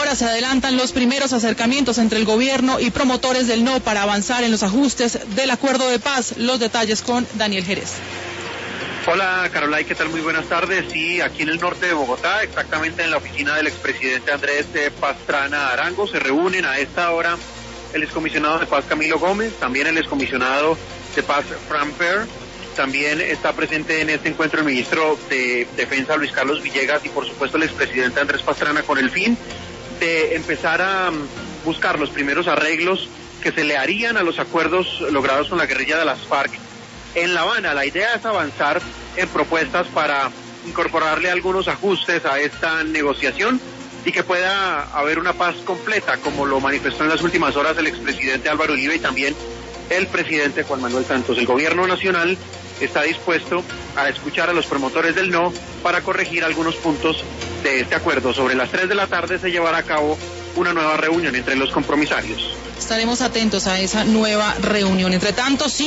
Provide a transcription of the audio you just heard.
hora se adelantan los primeros acercamientos entre el gobierno y promotores del no para avanzar en los ajustes del acuerdo de paz. Los detalles con Daniel Jerez. Hola Carolay, ¿qué tal? Muy buenas tardes. Sí, aquí en el norte de Bogotá, exactamente en la oficina del expresidente Andrés Pastrana Arango, se reúnen a esta hora el excomisionado de paz Camilo Gómez, también el excomisionado de paz Frank Per. También está presente en este encuentro el ministro de Defensa Luis Carlos Villegas y por supuesto el expresidente Andrés Pastrana, con el fin de empezar a buscar los primeros arreglos que se le harían a los acuerdos logrados con la guerrilla de las FARC en La Habana. La idea es avanzar en propuestas para incorporarle algunos ajustes a esta negociación y que pueda haber una paz completa, como lo manifestó en las últimas horas el expresidente Álvaro Uribe y también el presidente Juan Manuel Santos. El gobierno nacional está dispuesto a escuchar a los promotores del no para corregir algunos puntos de este acuerdo. Sobre las 3 de la tarde se llevará a cabo una nueva reunión entre los compromisarios. Estaremos atentos a esa nueva reunión. Entre tanto, sí.